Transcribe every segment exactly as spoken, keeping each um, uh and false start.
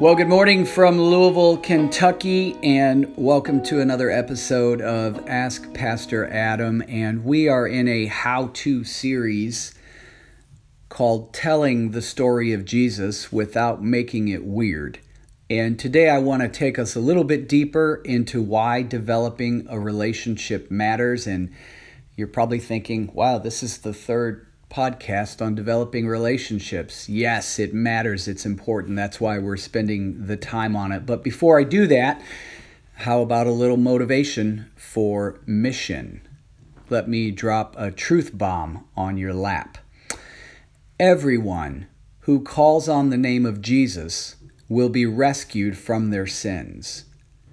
Well, good morning from Louisville, Kentucky, and welcome to another episode of Ask Pastor Adam. And we are in a how-to series called Telling the Story of Jesus Without Making It Weird. And today I want to take us a little bit deeper into why developing a relationship matters. And you're probably thinking, wow, this is the third podcast on developing relationships. Yes, it matters. It's important. That's why we're spending the time on it. But before I do that, how about a little motivation for mission? Let me drop a truth bomb on your lap. Everyone who calls on the name of Jesus will be rescued from their sins.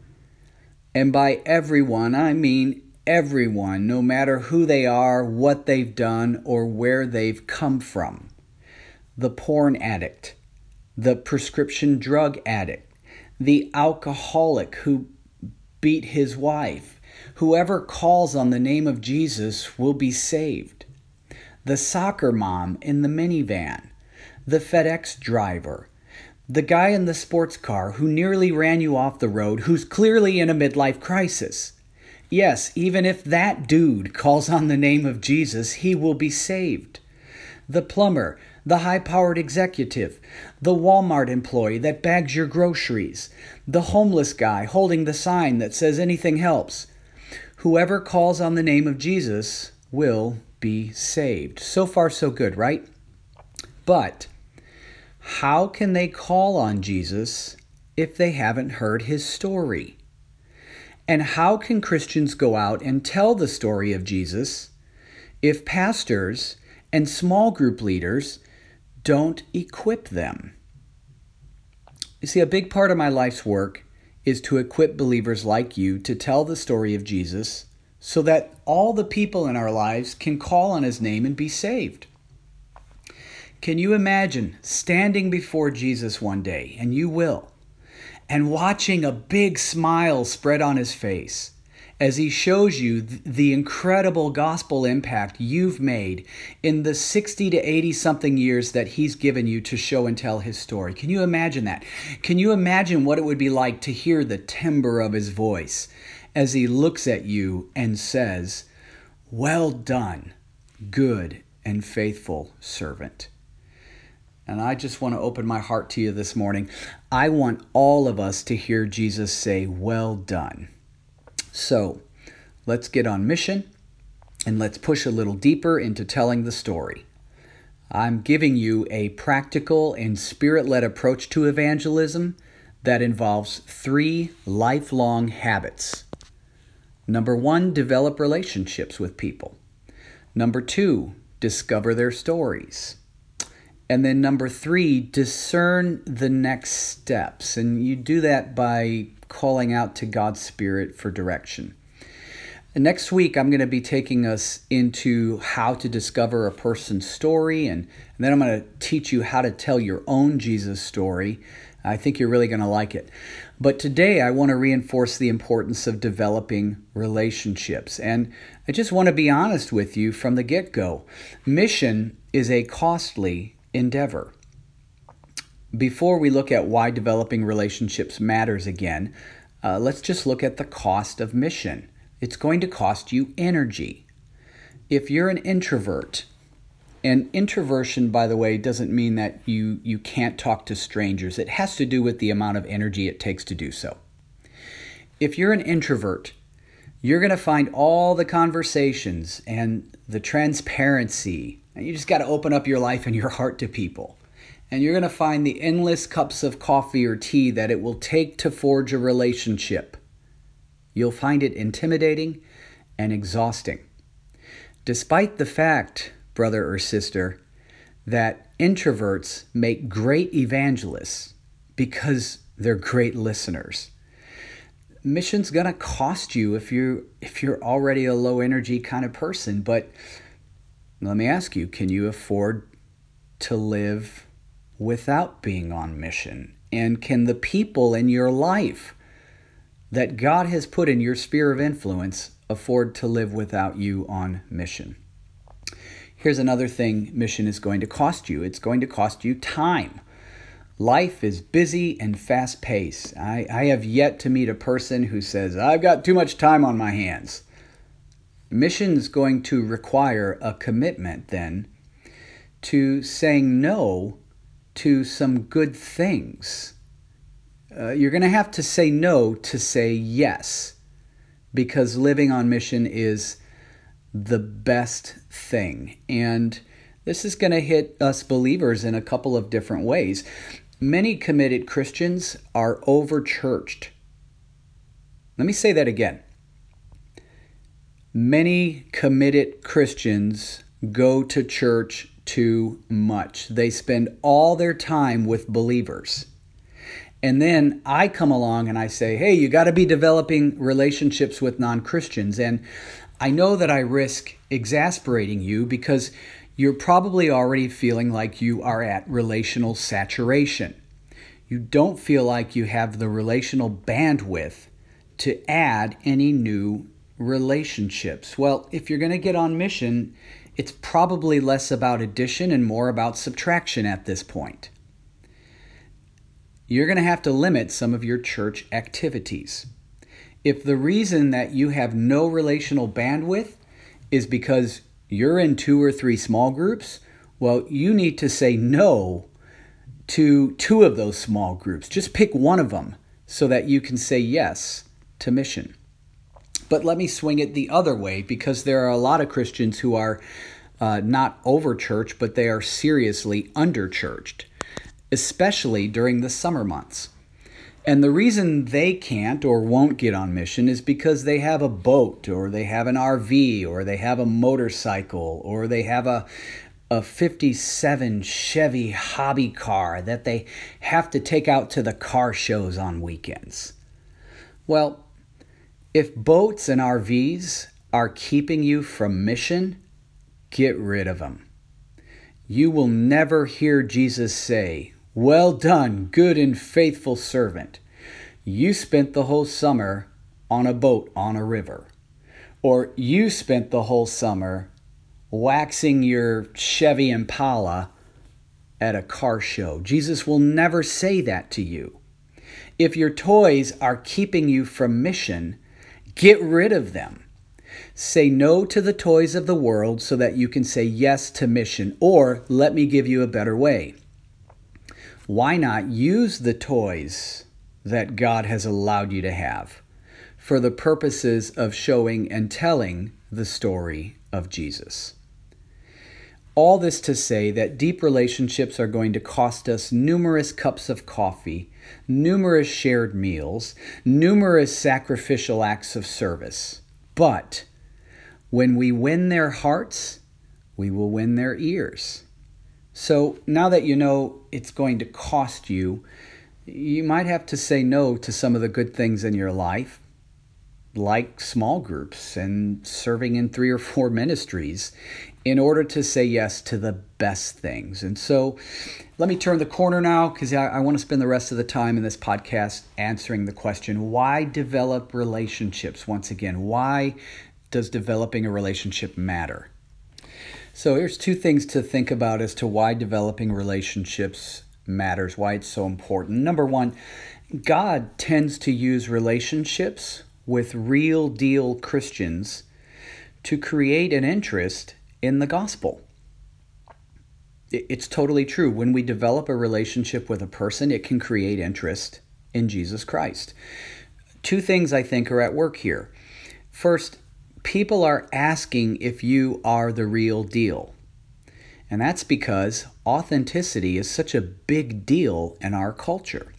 And by everyone, I mean everyone, no matter who they are, what they've done, or where they've come from. The porn addict, the prescription drug addict, the alcoholic who beat his wife. Whoever calls on the name of Jesus will be saved. The soccer mom in the minivan, the FedEx driver, the guy in the sports car who nearly ran you off the road, who's clearly in a midlife crisis. Yes, even if that dude calls on the name of Jesus, he will be saved. The plumber, the high-powered executive, the Walmart employee that bags your groceries, the homeless guy holding the sign that says anything helps. Whoever calls on the name of Jesus will be saved. So far, so good, right? But how can they call on Jesus if they haven't heard his story? And how can Christians go out and tell the story of Jesus if pastors and small group leaders don't equip them? You see, a big part of my life's work is to equip believers like you to tell the story of Jesus so that all the people in our lives can call on his name and be saved. Can you imagine standing before Jesus one day, and you will, and watching a big smile spread on his face as he shows you th- the incredible gospel impact you've made in the sixty to eighty something years that he's given you to show and tell his story? Can you imagine that? Can you imagine what it would be like to hear the timbre of his voice as he looks at you and says, "Well done, good and faithful servant"? And I just want to open my heart to you this morning. I want all of us to hear Jesus say, "Well done." So let's get on mission and let's push a little deeper into telling the story. I'm giving you a practical and spirit-led approach to evangelism that involves three lifelong habits. Number one, develop relationships with people. Number two, discover their stories. And then number three, discern the next steps. And you do that by calling out to God's Spirit for direction. And next week, I'm going to be taking us into how to discover a person's story. And, and then I'm going to teach you how to tell your own Jesus story. I think you're really going to like it. But today, I want to reinforce the importance of developing relationships. And I just want to be honest with you from the get-go. Mission is a costly endeavor. Before we look at why developing relationships matters again, uh, let's just look at the cost of mission. It's going to cost you energy. If you're an introvert, and introversion, by the way, doesn't mean that you, you can't talk to strangers. It has to do with the amount of energy it takes to do so. If you're an introvert, you're going to find all the conversations and the transparency. And you just got to open up your life and your heart to people. And you're going to find the endless cups of coffee or tea that it will take to forge a relationship. You'll find it intimidating and exhausting. Despite the fact, brother or sister, that introverts make great evangelists because they're great listeners. Mission's going to cost you if you if you're already a low energy kind of person, but let me ask you, can you afford to live without being on mission? And can the people in your life that God has put in your sphere of influence afford to live without you on mission? Here's another thing mission is going to cost you. It's going to cost you time. Life is busy and fast-paced. I, I have yet to meet a person who says, I've got too much time on my hands. Mission is going to require a commitment then to saying no to some good things. Uh, you're going to have to say no to say yes, because living on mission is the best thing. And this is going to hit us believers in a couple of different ways. Many committed Christians are over-churched. Let me say that again. Many committed Christians go to church too much. They spend all their time with believers. And then I come along and I say, hey, you got to be developing relationships with non-Christians. And I know that I risk exasperating you because you're probably already feeling like you are at relational saturation. You don't feel like you have the relational bandwidth to add any new relationships. Well, if you're going to get on mission, it's probably less about addition and more about subtraction at this point. You're going to have to limit some of your church activities. If the reason that you have no relational bandwidth is because you're in two or three small groups, well, you need to say no to two of those small groups. Just pick one of them so that you can say yes to mission. But let me swing it the other way, because there are a lot of Christians who are uh, not over-churched, but they are seriously under-churched, especially during the summer months. And the reason they can't or won't get on mission is because they have a boat, or they have an R V, or they have a motorcycle, or they have a, a fifty-seven Chevy hobby car that they have to take out to the car shows on weekends. Well, if boats and R Vs are keeping you from mission, get rid of them. You will never hear Jesus say, well done, good and faithful servant. You spent the whole summer on a boat on a river. Or you spent the whole summer waxing your Chevy Impala at a car show. Jesus will never say that to you. If your toys are keeping you from mission, get rid of them. Say no to the toys of the world so that you can say yes to mission. Or let me give you a better way. Why not use the toys that God has allowed you to have for the purposes of showing and telling the story of Jesus? All this to say that deep relationships are going to cost us numerous cups of coffee, numerous shared meals, numerous sacrificial acts of service. But when we win their hearts, we will win their ears. So now that you know it's going to cost you, you might have to say no to some of the good things in your life, like small groups and serving in three or four ministries, in order to say yes to the best things. And so let me turn the corner now, because I, I want to spend the rest of the time in this podcast answering the question, why develop relationships? Once again, why does developing a relationship matter? So here's two things to think about as to why developing relationships matters, why it's so important. Number one, God tends to use relationships with real deal Christians to create an interest in the gospel. It's totally true. When we develop a relationship with a person, it can create interest in Jesus Christ. Two things I think are at work here. First, people are asking if you are the real deal. And that's because authenticity is such a big deal in our culture.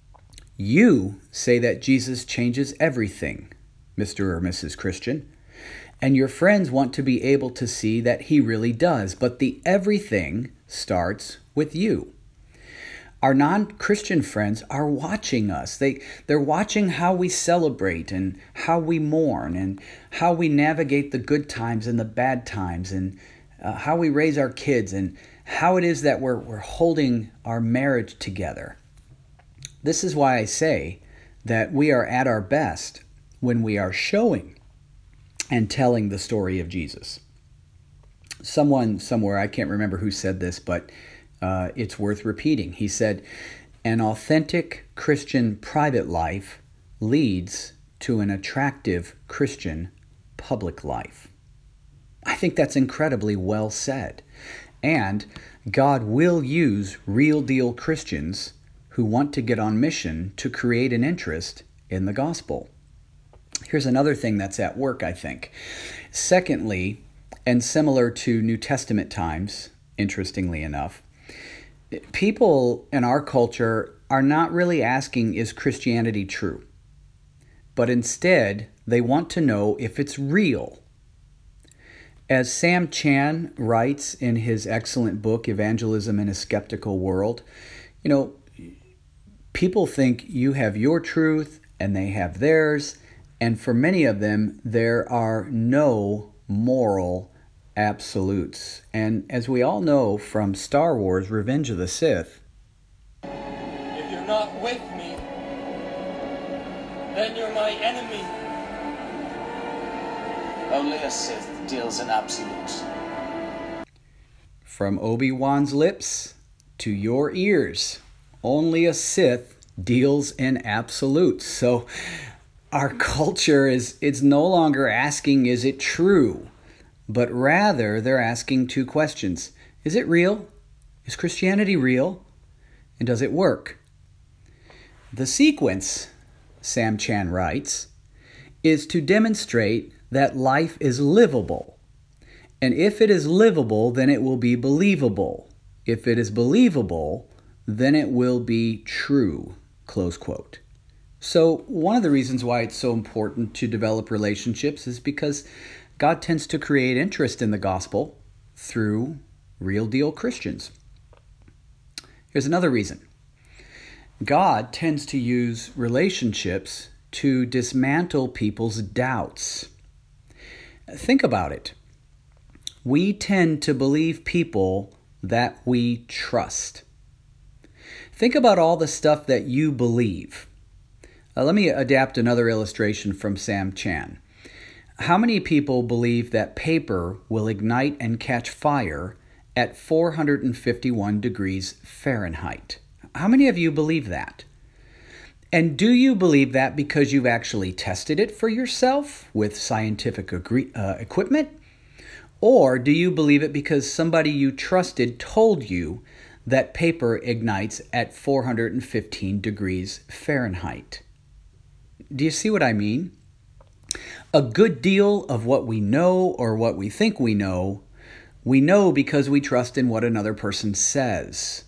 You say that Jesus changes everything, Mister or Missus Christian, and your friends want to be able to see that he really does, but the everything starts with you. Our non-Christian friends are watching us. They, they're watching how we celebrate and how we mourn and how we navigate the good times and the bad times and uh, how we raise our kids and how it is that we're, we're holding our marriage together. This is why I say that we are at our best when we are showing and telling the story of Jesus. Someone somewhere, I can't remember who said this, but uh, it's worth repeating. He said, An authentic Christian private life leads to an attractive Christian public life. I think that's incredibly well said. And God will use real-deal Christians who want to get on mission to create an interest in the gospel. Here's another thing that's at work, I think. Secondly, and similar to New Testament times, interestingly enough, people in our culture are not really asking, is Christianity true? But instead, they want to know if it's real. As Sam Chan writes in his excellent book, Evangelism in a Skeptical World, you know, people think you have your truth and they have theirs, and for many of them, there are no moral absolutes. And as we all know from Star Wars, Revenge of the Sith, if you're not with me, then you're my enemy. Only a Sith deals in absolutes. From Obi-Wan's lips to your ears, only a Sith deals in absolutes. So our culture is it's no longer asking, is it true? But rather, they're asking two questions. Is it real? Is Christianity real? And does it work? The sequence, Sam Chan writes, is to demonstrate that life is livable. And if it is livable, then it will be believable. If it is believable, then it will be true, close quote. So one of the reasons why it's so important to develop relationships is because God tends to create interest in the gospel through real deal Christians. Here's another reason. God tends to use relationships to dismantle people's doubts. Think about it. We tend to believe people that we trust. Think about all the stuff that you believe. Uh, let me adapt another illustration from Sam Chan. How many people believe that paper will ignite and catch fire at four hundred fifty-one degrees Fahrenheit? How many of you believe that? And do you believe that because you've actually tested it for yourself with scientific agree, uh, equipment? Or do you believe it because somebody you trusted told you that paper ignites at four hundred fifteen degrees Fahrenheit? Do you see what I mean? A good deal of what we know or what we think we know, we know because we trust in what another person says.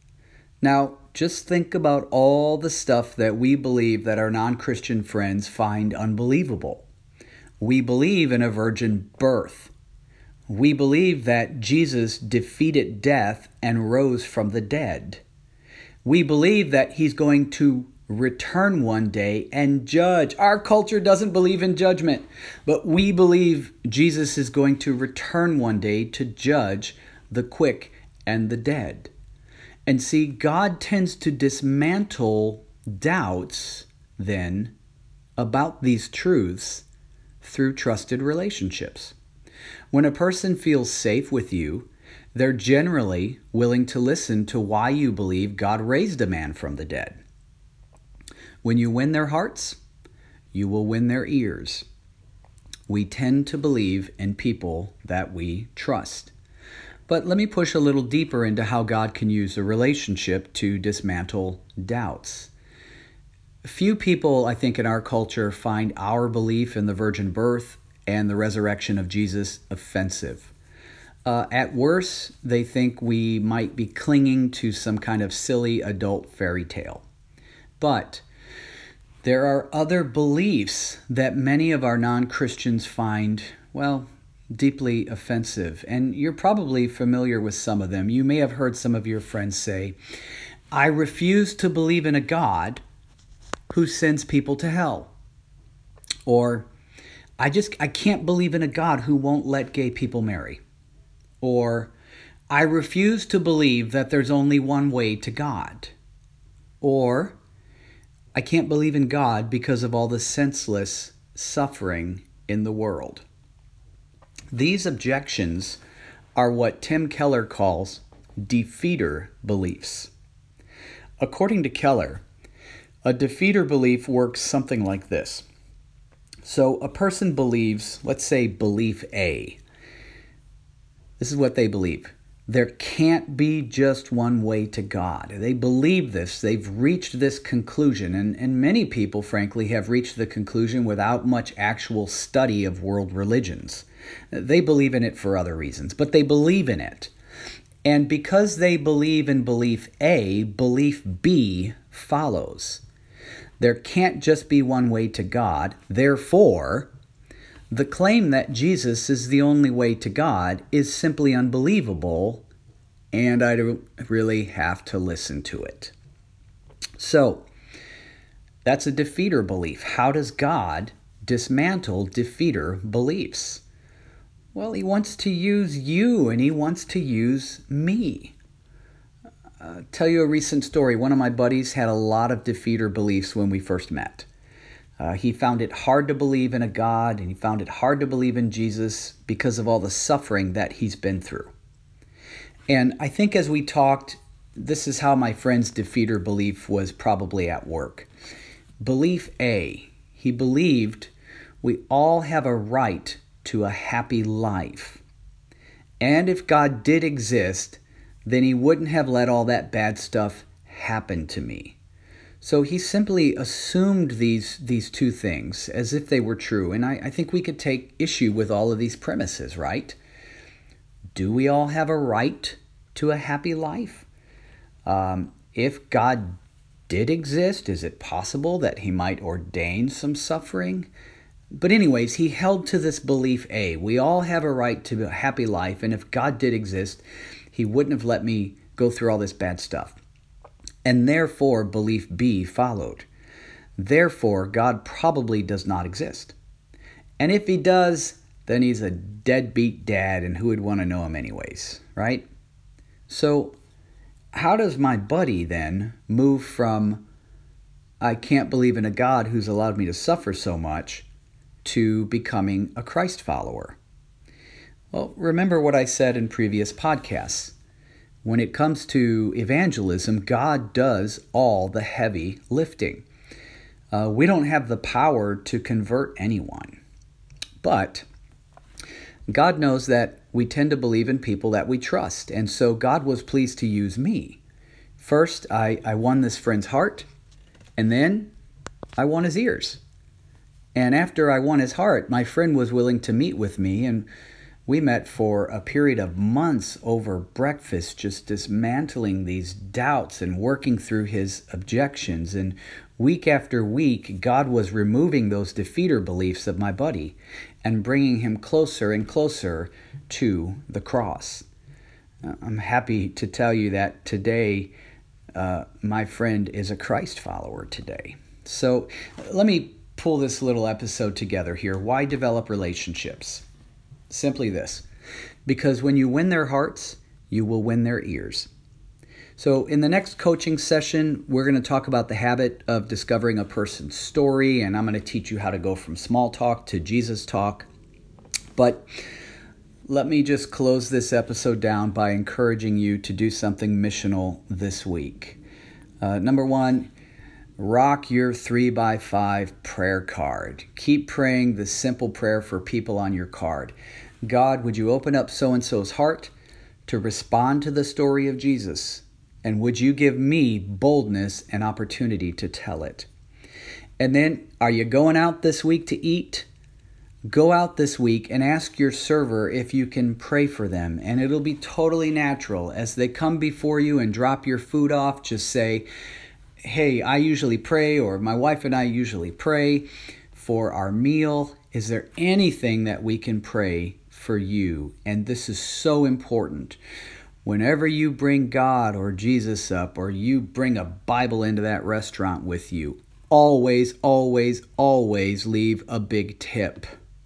Now, just think about all the stuff that we believe that our non-Christian friends find unbelievable. We believe in a virgin birth. We believe that Jesus defeated death and rose from the dead. We believe that he's going to return one day and judge. Our culture doesn't believe in judgment, but we believe Jesus is going to return one day to judge the quick and the dead. And see, God tends to dismantle doubts then about these truths through trusted relationships. When a person feels safe with you, they're generally willing to listen to why you believe God raised a man from the dead. When you win their hearts, you will win their ears. We tend to believe in people that we trust. But let me push a little deeper into how God can use a relationship to dismantle doubts. Few people, I think, in our culture find our belief in the virgin birth and the resurrection of Jesus offensive. Uh, at worst, they think we might be clinging to some kind of silly adult fairy tale. But there are other beliefs that many of our non-Christians find, well, deeply offensive. And you're probably familiar with some of them. You may have heard some of your friends say, I refuse to believe in a God who sends people to hell. Or, I just, I can't believe in a God who won't let gay people marry. Or, I refuse to believe that there's only one way to God. Or, I can't believe in God because of all the senseless suffering in the world. These objections are what Tim Keller calls defeater beliefs. According to Keller, a defeater belief works something like this. So a person believes, let's say belief A. This is what they believe. There can't be just one way to God. They believe this. They've reached this conclusion. And, and many people, frankly, have reached the conclusion without much actual study of world religions. They believe in it for other reasons, but they believe in it. And because they believe in belief A, belief B follows. There can't just be one way to God. Therefore, the claim that Jesus is the only way to God is simply unbelievable, and I don't really have to listen to it. So, that's a defeater belief. How does God dismantle defeater beliefs? Well, he wants to use you, and he wants to use me. Uh, tell you a recent story. One of my buddies had a lot of defeater beliefs when we first met. Uh, he found it hard to believe in a God, and he found it hard to believe in Jesus because of all the suffering that he's been through. And I think as we talked, this is how my friend's defeater belief was probably at work. Belief A, he believed we all have a right to a happy life. And if God did exist, then he wouldn't have let all that bad stuff happen to me. So he simply assumed these these two things as if they were true. And I, I think we could take issue with all of these premises, right? Do we all have a right to a happy life? Um, if God did exist, is it possible that he might ordain some suffering? But anyways, he held to this belief A. We all have a right to a happy life. And if God did exist, he wouldn't have let me go through all this bad stuff. And therefore, belief B followed. Therefore, God probably does not exist. And if he does, then he's a deadbeat dad, and who would want to know him anyways, right? So, how does my buddy then move from, I can't believe in a God who's allowed me to suffer so much, to becoming a Christ follower? Well, remember what I said in previous podcasts. When it comes to evangelism, God does all the heavy lifting. Uh, we don't have the power to convert anyone. But God knows that we tend to believe in people that we trust. And so God was pleased to use me. First, I, I won this friend's heart. And then I won his ears. And after I won his heart, my friend was willing to meet with me, and we met for a period of months over breakfast, just dismantling these doubts and working through his objections. And week after week, God was removing those defeater beliefs of my buddy and bringing him closer and closer to the cross. I'm happy to tell you that today, uh, my friend is a Christ follower today. So let me pull this little episode together here. Why develop relationships? Simply this, because when you win their hearts, you will win their ears. So in the next coaching session, we're going to talk about the habit of discovering a person's story, and I'm going to teach you how to go from small talk to Jesus talk. But let me just close this episode down by encouraging you to do something missional this week. Uh, number one, rock your three by five prayer card. Keep praying the simple prayer for people on your card. God, would you open up so-and-so's heart to respond to the story of Jesus? And would you give me boldness and opportunity to tell it? And then, are you going out this week to eat? Go out this week and ask your server if you can pray for them. And it'll be totally natural. As they come before you and drop your food off, just say, hey, I usually pray, or my wife and I usually pray for our meal. Is there anything that we can pray for you? And this is so important. Whenever you bring God or Jesus up, or you bring a Bible into that restaurant with you, always, always, always leave a big tip,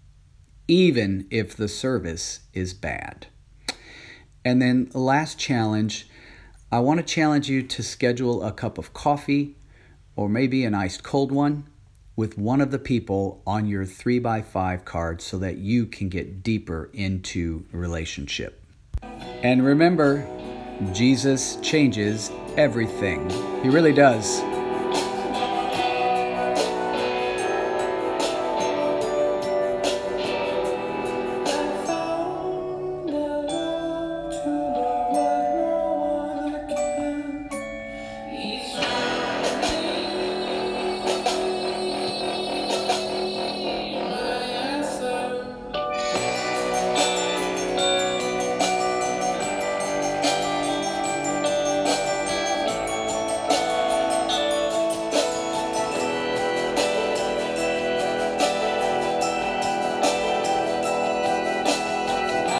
even if the service is bad. And then the last challenge, I want to challenge you to schedule a cup of coffee, or maybe an iced cold one, with one of the people on your three by five card so that you can get deeper into a relationship. And remember, Jesus changes everything. He really does.